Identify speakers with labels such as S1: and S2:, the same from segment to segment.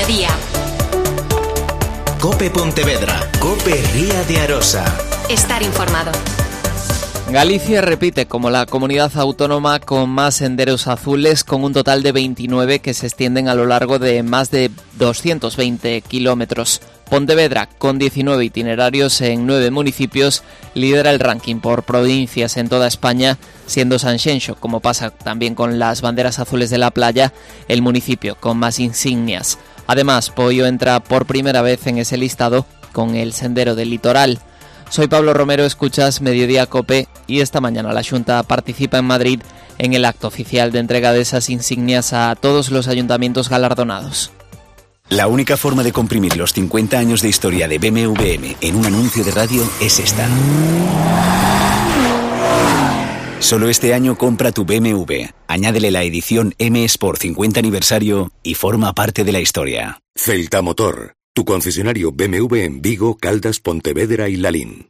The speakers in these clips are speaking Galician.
S1: Mediodía.
S2: Cope Pontevedra, Cope Ría de Arosa.
S1: Estar informado.
S3: Galicia repite como la comunidad autónoma con más senderos azules, con un total de 29 que se extienden a lo largo de más de 220 kilómetros. Pontevedra, con 19 itinerarios en 9 municipios, lidera el ranking por provincias en toda España, siendo Sanxenxo, como pasa también con las banderas azules de la playa, el municipio con más insignias. Además, Poio entra por primera vez en ese listado con el Sendero del Litoral. Soy Pablo Romero, escuchas Mediodía Cope y esta mañana la Xunta participa en Madrid en el acto oficial de entrega de esas insignias a todos los ayuntamientos galardonados.
S2: La única forma de comprimir los 50 años de historia de BMW M en un anuncio de radio es esta. Solo este año compra tu BMW, añádele la edición M Sport 50 aniversario y forma parte de la historia.
S4: Celta Motor, tu concesionario BMW en Vigo, Caldas, Pontevedra y Lalín.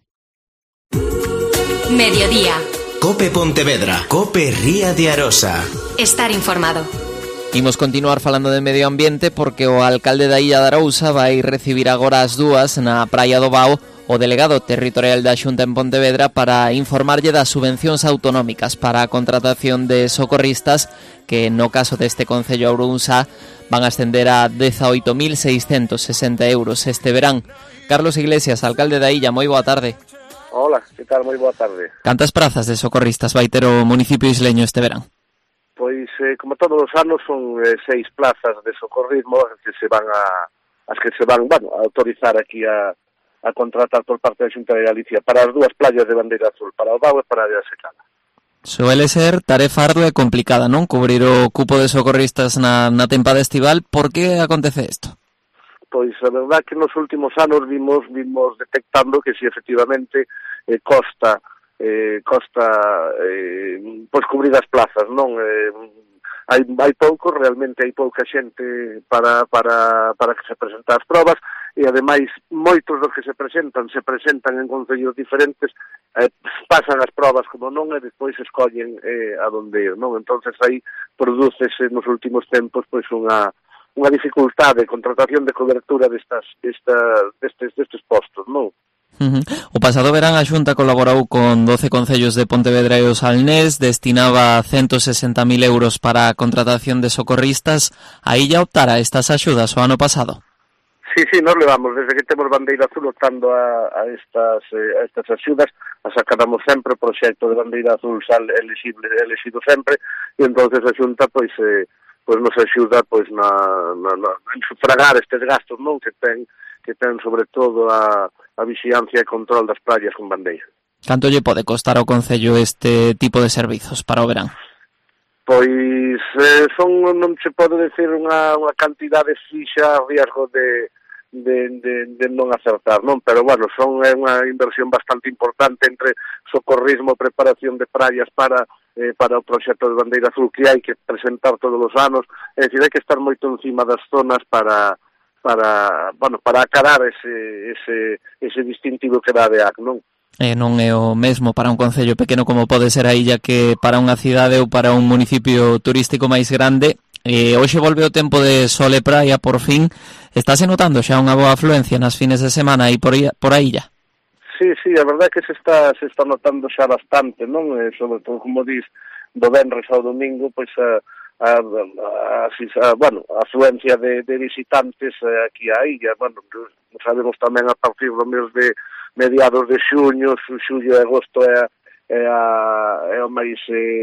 S1: Mediodía.
S2: Cope Pontevedra, Cope Ría de Arosa.
S1: Estar informado.
S3: Imos continuar falando de medio ambiente porque o alcalde da Illa de Arousa vai recibir agora as dúas na Praia do Bao o delegado territorial da Xunta en Pontevedra para informarlle das subvencións autonómicas para a contratación de socorristas que no caso deste concello Ourense van a ascender a 18.660 euros este verán. Carlos Iglesias, alcalde da Illa, moi boa tarde.
S5: Hola, que tal? Moi boa tarde.
S3: Cantas prazas de socorristas vai ter o municipio isleño este verán?
S5: Pois, como todos os anos, son 6 plazas de socorrismo as que se van a autorizar aquí a contratar por parte da Xunta de Galicia para as dúas playas de bandeira azul, para o Bao e para a Secala.
S3: Suele ser tarefa ardua e complicada, non? Cubrir o cupo de socorristas na tempada estival. Por que acontece isto?
S5: Pois a verdad que nos últimos anos vimos detectando que si efectivamente costa pois cubrir as plazas, non? Hai realmente hai pouca xente para que se presenten as probas e ademais moitos dos que se presentan en concellos diferentes, pasan as probas como non e despois escollen a donde ir, non? Entonces aí prodúcese nos últimos tempos pois unha dificultade de contratación de cobertura destes postos, non?
S3: O pasado verán a Xunta colaborou con 12 concellos de Pontevedra e o Salnés, destinaba 160.000 euros para a contratación de socorristas. A Illa optara estas axudas o ano pasado?
S5: Sí, nos levamos, desde que temos bandeira azul optando a estas axudas, a sacamos sempre o proxecto de bandeira azul elexido sempre, e entonces a Xunta pois nos axuda pois en sufragar estes gastos, non, que ten sobre todo a vixiancia e control das praias con bandeira.
S3: Canto lle pode costar ao concello este tipo de servizos para o verán?
S5: Pois non se pode decir unha cantidade fixa a riesgo de non acertar, non? Pero bueno, é unha inversión bastante importante entre socorrismo, preparación de praias para o proxecto de bandeira azul que hai que presentar todos os anos, é dicir, hai que estar moito encima das zonas para acarar ese distintivo que dá de AC, non?
S3: Non é o mesmo para un concello pequeno como pode ser a Illa que para unha cidade ou para un municipio turístico máis grande. Hoxe volve o tempo de sol e praia, por fin. Estáse notando xa unha boa afluencia nas fines de semana aí por a Illa?
S5: Sí, a verdade é que se está notando xa bastante, non? Sobre todo, como dis, do venres ao domingo, pois a afluencia de visitantes aquí a Illa. Bueno, sabemos tamén a partir do mes de mediados de xullo e agosto é o máis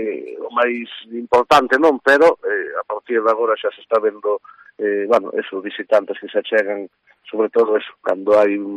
S5: importante, non? Pero a partir de agora xa se está vendo esos visitantes que se achegan, sobre todo eso, cando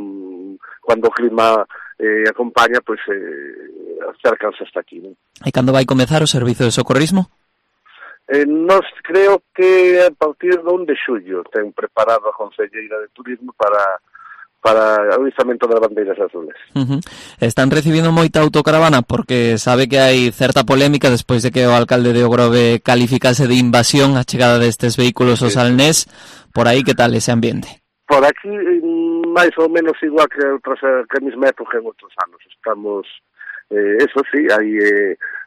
S5: o clima acompaña, pois acércanse hasta aquí, non?
S3: E cando vai comezar o servizo de socorrismo?
S5: Nos creo que a partir do 1 de xullo ten preparado a Conselleira de Turismo para o izamento das bandeiras azules.
S3: Están recibindo moita autocaravana porque sabe que hai certa polémica despois de que o alcalde de Ogrove calificase de invasión a chegada destes vehículos ao Salnés. Por aí, que tal ese ambiente?
S5: Por aquí, máis ou menos igual que a mesma época en outros anos. Estamos, eso sí,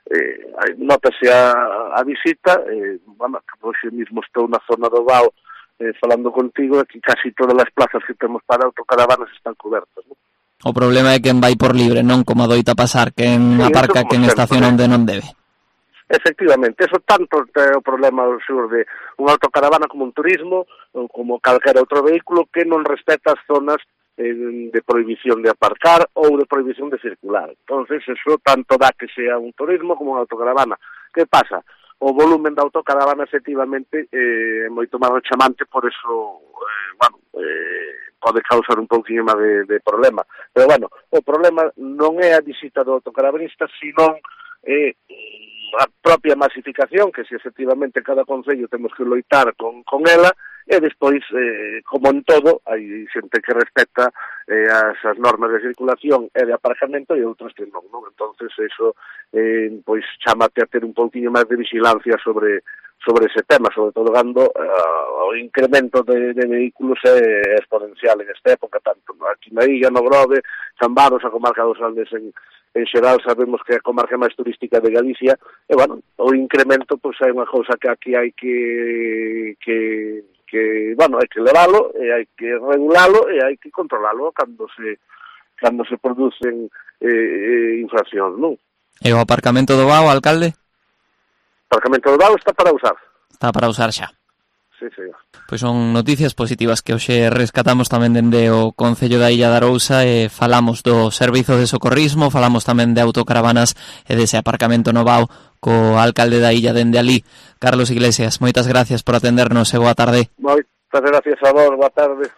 S5: notase a visita, hoxe mesmo estou na zona do Bao falando contigo, aquí casi todas as plazas que temos para autocaravanas están cobertas, non?
S3: O problema é quen vai por libre, non como adoita pasar, quen aparca, quen estaciona onde non debe.
S5: Efectivamente, eso tanto é o problema do sur de unha autocaravana como un turismo, ou como calquera outro vehículo que non respeta as zonas de prohibición de aparcar ou de prohibición de circular. Entonces, eso tanto dá que sea un turismo como unha autocaravana. Que pasa? O volumen da autocaravana efectivamente é moito máis rechamante, por eso, pode causar un pouquinho máis de problema. Pero, bueno, o problema non é a visita do autocaravanista, senón a propia masificación, que se efectivamente cada concello temos que loitar con ela, e despois, como en todo, hai xente que respecta as normas de circulación e de aparcamento e outras que non, non? Entonces, eso, pois, chámate a ter un pouquinho máis de vigilancia sobre ese tema, sobre todo cando o incremento de vehículos é exponencial en esta época, tanto aquí na Illa, no Grove, Zambaros, a comarca dos Aldes en xeral, sabemos que é a comarca máis turística de Galicia, e, bueno, o incremento, pois, é unha cousa que aquí hai que hai que levalo, e hai que regulalo, e hai que controlalo cando se producen infraccións, non?
S3: E o aparcamento do Vao, alcalde?
S5: O aparcamento do Vao está para usar.
S3: Está para usar xa.
S5: Sí, señor.
S3: Pois son noticias positivas que hoxe rescatamos tamén dende o Concello da Illa de Arousa e falamos do servizo de socorrismo, falamos tamén de autocaravanas e dese aparcamento no Vao co alcalde da Illa dende alí, Carlos Iglesias. Moitas gracias por atendernos e boa tarde.
S5: Moitas gracias a vos, boa tarde.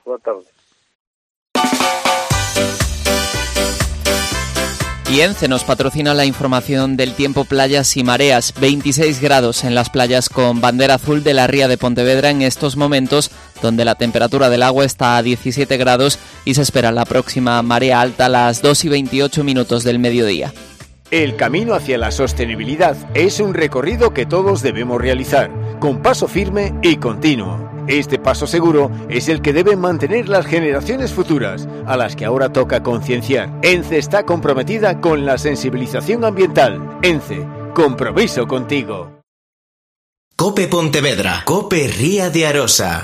S3: Y ENCE nos patrocina la información del tiempo, playas y mareas. 26 grados en las playas con bandera azul de la ría de Pontevedra en estos momentos, donde la temperatura del agua está a 17 grados y se espera la próxima marea alta a las 2:28 del mediodía.
S6: El camino hacia la sostenibilidad es un recorrido que todos debemos realizar, con paso firme y continuo. Este paso seguro es el que deben mantener las generaciones futuras, a las que ahora toca concienciar. ENCE está comprometida con la sensibilización ambiental. ENCE, compromiso contigo.
S7: COPE Pontevedra, COPE Ría de Arosa.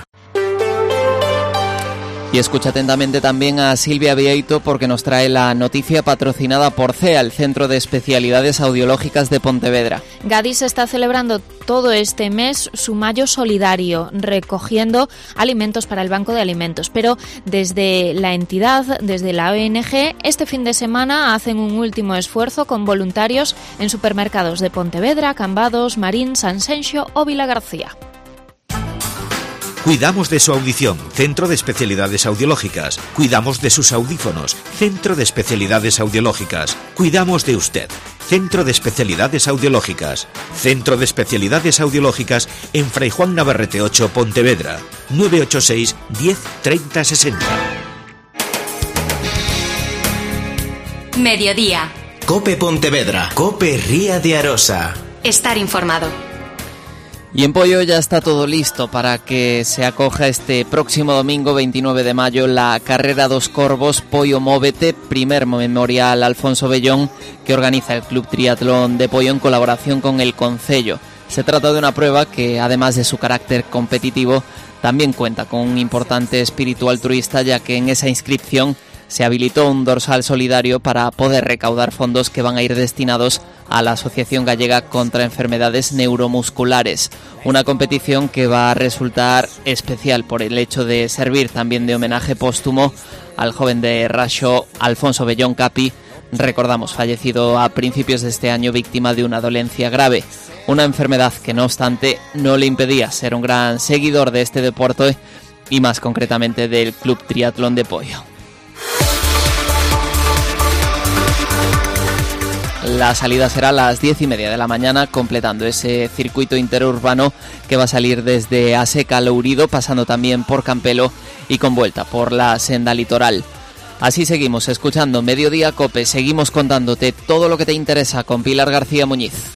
S3: Y escucha atentamente también a Silvia Vieito porque nos trae la noticia patrocinada por CEA, el Centro de Especialidades Audiológicas de Pontevedra.
S8: Gadis está celebrando todo este mes su Mayo Solidario, recogiendo alimentos para el Banco de Alimentos. Pero desde la entidad, desde la ONG, este fin de semana hacen un último esfuerzo con voluntarios en supermercados de Pontevedra, Cambados, Marín, Sanxenxo o Vilagarcía.
S7: Cuidamos de su audición, Centro de Especialidades Audiológicas. Cuidamos de sus audífonos, Centro de Especialidades Audiológicas. Cuidamos de usted, Centro de Especialidades Audiológicas. Centro de Especialidades Audiológicas en Fray Juan Navarrete 8, Pontevedra. 986 10 30 60.
S1: Mediodía.
S7: COPE Pontevedra, COPE Ría de Arosa.
S1: Estar informado.
S3: Y en Poio ya está todo listo para que se acoja este próximo domingo 29 de mayo la Carrera dos Corvos Poio Móvete, primer memorial Alfonso Bellón que organiza el Club Triatlón de Poio en colaboración con el Concello. Se trata de una prueba que, además de su carácter competitivo, también cuenta con un importante espíritu altruista, ya que en esa inscripción se habilitó un dorsal solidario para poder recaudar fondos que van a ir destinados a la Asociación Gallega contra Enfermedades Neuromusculares. Una competición que va a resultar especial por el hecho de servir también de homenaje póstumo al joven de Raxo Alfonso Bellón Capi, recordamos, fallecido a principios de este año víctima de una dolencia grave. Una enfermedad que, no obstante, no le impedía ser un gran seguidor de este deporte y más concretamente del Club Triatlón de Poio. La salida será a las 10:30 de la mañana, completando ese circuito interurbano que va a salir desde Aseca a Lourido, pasando también por Campelo y con vuelta por la senda litoral. Así seguimos escuchando Mediodía COPE, seguimos contándote todo lo que te interesa con Pilar García Muñiz.